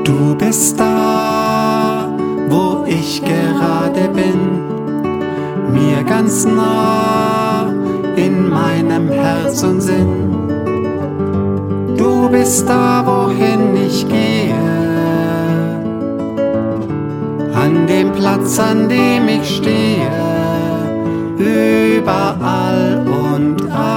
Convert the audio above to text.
Du bist da, wo ich gerade bin, mir ganz nah in meinem Herz und Sinn. Du bist da, wohin ich gehe, an dem Platz, an dem ich stehe, überall und